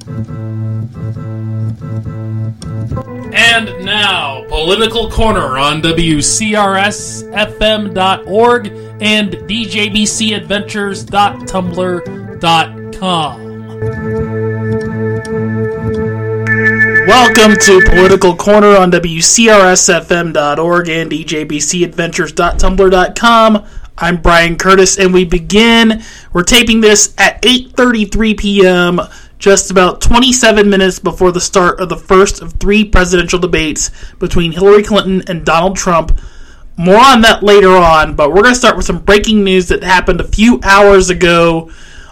And now, Political Corner on WCRSFM.org and DJBCadventures.tumblr.com. Welcome to Political Corner on WCRSFM.org and DJBCadventures.tumblr.com. I'm Brian Curtis, and we're taping this at 8:33 p.m., just about 27 minutes before the start of the first of three presidential debates between Hillary Clinton and Donald Trump. More on that later on, but we're going to start with some breaking news that happened a few hours ago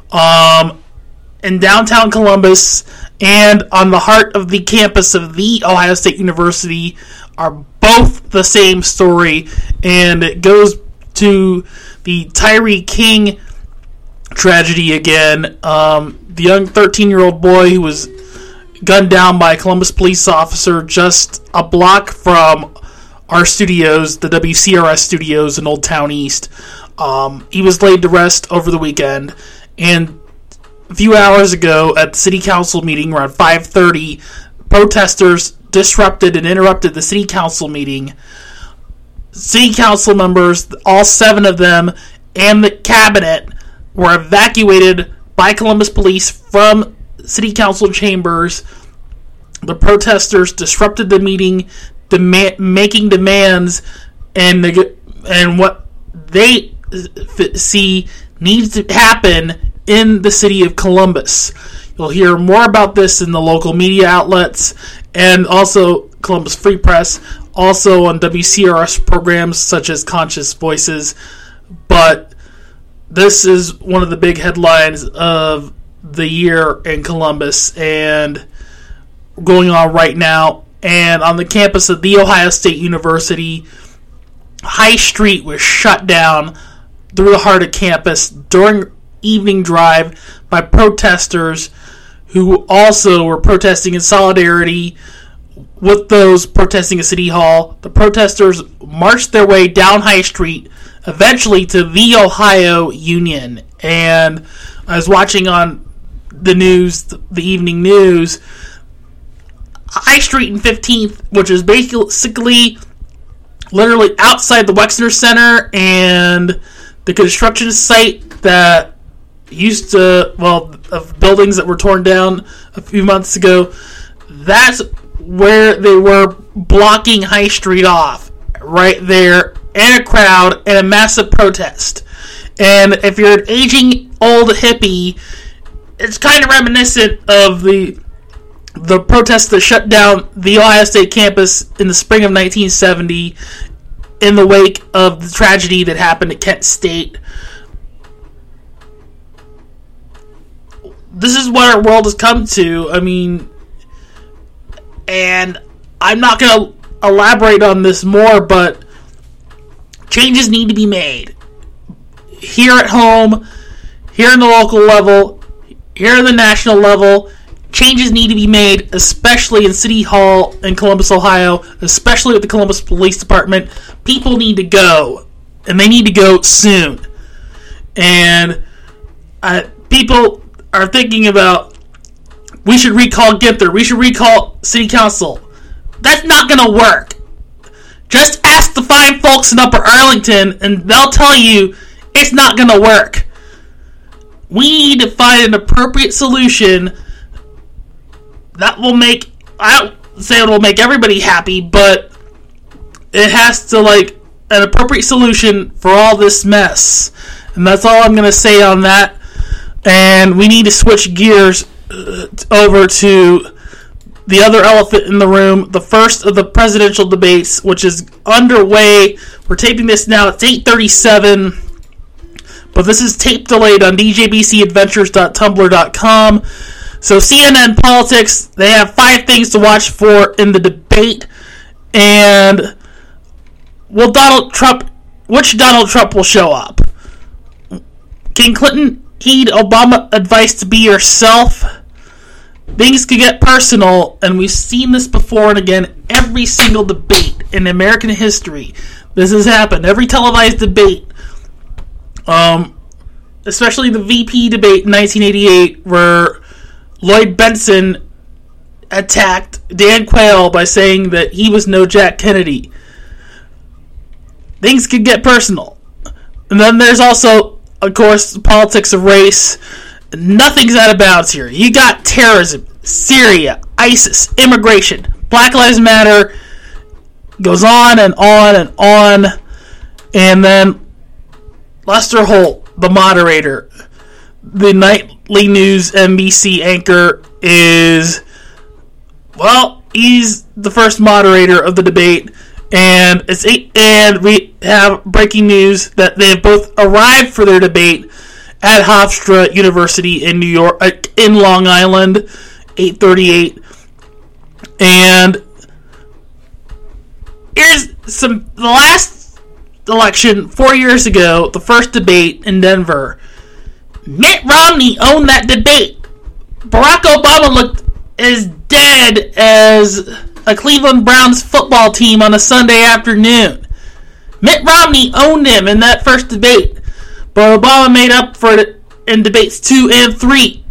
in downtown Columbus and on the heart of the campus of The Ohio State University are both the same story, and it goes to the Tyree King tragedy again. The young 13-year-old boy who was gunned down by a Columbus police officer just a block from our studios, the WCRS studios in Old Town East. He was laid to rest over the weekend, and a few hours ago at the city council meeting around 5:30, protesters disrupted and interrupted the city council meeting. City council members, all 7 of them, and the cabinet were evacuated by Columbus police from city council chambers. The protesters disrupted the meeting, making demands, and what they see needs to happen in the city of Columbus. You'll hear more about this in the local media outlets and also Columbus Free Press, also on WCRS programs such as Conscious Voices. But this is one of the big headlines of the year in Columbus and going on right now. And on the campus of The Ohio State University, High Street was shut down through the heart of campus during evening drive by protesters who also were protesting in solidarity with those protesting at City Hall. The protesters marched their way down High Street, eventually to the Ohio Union. And I was watching on the news, the evening news, High Street and 15th, which is basically literally outside the Wexner Center and the construction site that used to, of buildings that were torn down a few months ago. That's where they were blocking High Street off, right there, and a crowd and a massive protest. And if you're an aging old hippie, it's kind of reminiscent of the protests that shut down the Ohio State campus in the spring of 1970 in the wake of the tragedy that happened at Kent State. This is what our world has come to. I mean, and I'm not going to elaborate on this more, but changes need to be made. Here at home, here in the local level, here in the national level, changes need to be made, especially in City Hall in Columbus, Ohio, especially with the Columbus Police Department. People need to go, and they need to go soon. And people are thinking about, we should recall Ginther, we should recall City Council. That's not going to work. Just ask the fine folks in Upper Arlington, and they'll tell you it's not going to work. We need to find an appropriate solution that will make, I don't say it will make everybody happy, but it has to, an appropriate solution for all this mess. And that's all I'm going to say on that. And we need to switch gears over to the other elephant in the room, the first of the presidential debates, which is underway. We're taping this now. It's 8:37, but this is tape delayed on DJBCadventures.tumblr.com. So CNN Politics, they have 5 things to watch for in the debate. And which Donald Trump will show up? Can Clinton heed Obama advice to be yourself? Things could get personal, and we've seen this before and again. Every single debate in American history, this has happened. Every televised debate, especially the VP debate in 1988, where Lloyd Benson attacked Dan Quayle by saying that he was no Jack Kennedy. Things could get personal. And then there's also, of course, the politics of race. Nothing's out of bounds here. You got terrorism, Syria, ISIS, immigration, Black Lives Matter, goes on and on and on. And then Lester Holt, the moderator, the nightly news NBC anchor, he's the first moderator of the debate. And we have breaking news that they have both arrived for their debate at Hofstra University in New York, in Long Island, 8:38. And here's the last election 4 years ago, the first debate in Denver. Mitt Romney owned that debate. Barack Obama looked as dead as a Cleveland Browns football team on a Sunday afternoon. Mitt Romney owned him in that first debate, but Obama made up for it in debates 2 and 3.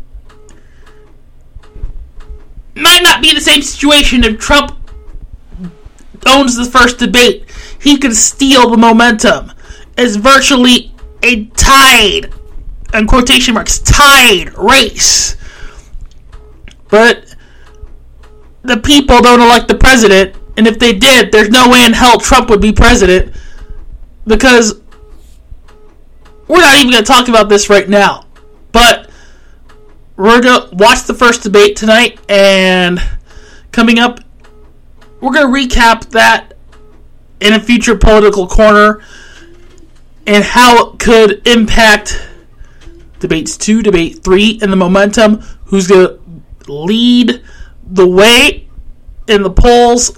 Might not be the same situation if Trump owns the first debate. He could steal the momentum. It's virtually a tied, in quotation marks, tied race. But the people don't elect the president, and if they did, there's no way in hell Trump would be president, because we're not even going to talk about this right now. But we're going to watch the first debate tonight, and coming up, we're going to recap that in a future political corner and how it could impact debates 2, debate 3, and the momentum, who's going to lead the way in the polls.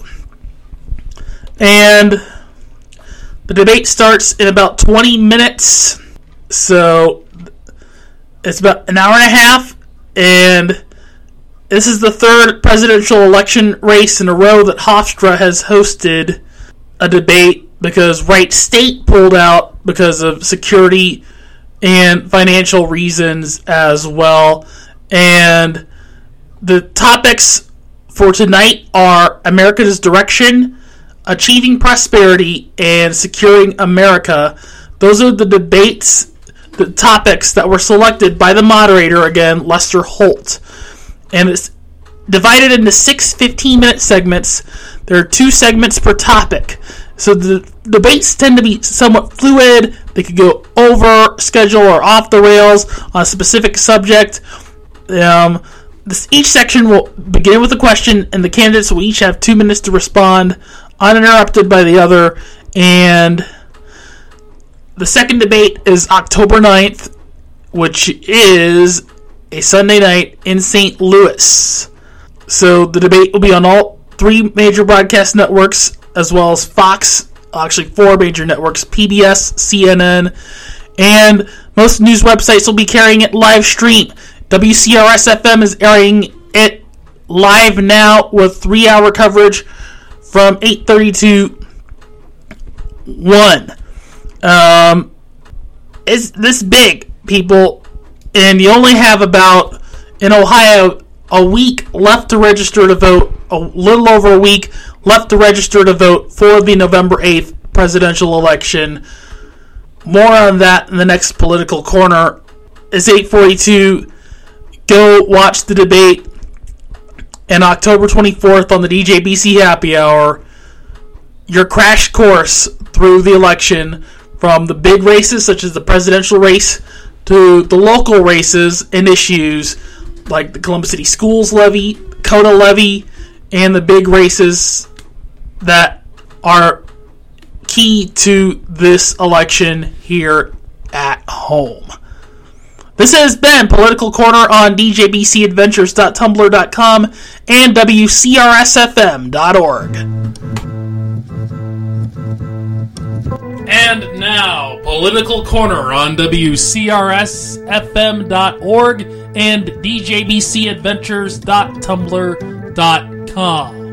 And the debate starts in about 20 minutes. So it's about an hour and a half. And this is the third presidential election race in a row that Hofstra has hosted a debate, because Wright State pulled out because of security and financial reasons as well. And the topics for tonight are America's direction, achieving prosperity, and securing America. Those are the debates, the topics that were selected by the moderator, again, Lester Holt. And it's divided into 6 15-minute segments. There are 2 segments per topic. So the debates tend to be somewhat fluid. They could go over schedule or off the rails on a specific subject. Each section will begin with a question, and the candidates will each have 2 minutes to respond, uninterrupted by the other. And the second debate is October 9th, which is a Sunday night in St. Louis. So the debate will be on all 3 major broadcast networks, as well as Fox, actually 4 major networks, PBS, CNN, and most news websites will be carrying it live stream. WCRS-FM is airing it live now with 3-hour coverage from 8:30 to 1. It's this big, people, and you only have about, in Ohio, a week left to register to vote, a little over a week left to register to vote for the November 8th presidential election. More on that in the next political corner. It's 8:42. Go watch the debate. And October 24th on the DJBC Happy Hour, your crash course through the election, from the big races such as the presidential race to the local races and issues like the Columbus City Schools levy, COTA levy, and the big races that are key to this election here at home. This has been Political Corner on djbcadventures.tumblr.com and WCRSFM.org. And now, Political Corner on WCRSFM.org and djbcadventures.tumblr.com.